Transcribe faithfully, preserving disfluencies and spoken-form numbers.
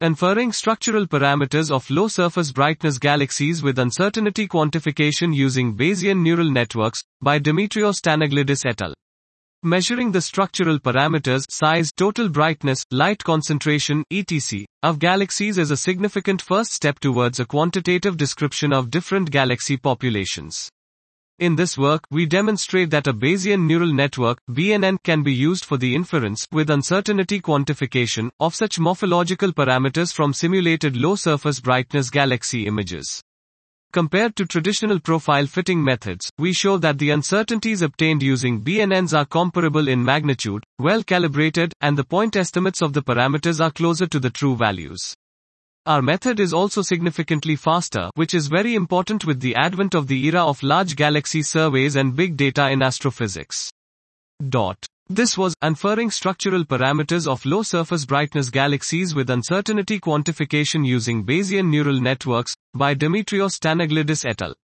Inferring structural parameters of low surface brightness galaxies with uncertainty quantification using Bayesian neural networks, by Dimitrios Stanaglidis et al. Measuring the structural parameters, size, total brightness, light concentration, et cetera, of galaxies is a significant first step towards a quantitative description of different galaxy populations. In this work, we demonstrate that a Bayesian neural network, B N N, can be used for the inference, with uncertainty quantification, of such morphological parameters from simulated low-surface brightness galaxy images. Compared to traditional profile fitting methods, we show that the uncertainties obtained using B N Ns are comparable in magnitude, well calibrated, and the point estimates of the parameters are closer to the true values. Our method is also significantly faster, which is very important with the advent of the era of large galaxy surveys and big data in astrophysics. Dot. This was Inferring Structural Parameters of Low Surface Brightness Galaxies with Uncertainty Quantification Using Bayesian Neural Networks, by Dimitrios Stanaglidis et al.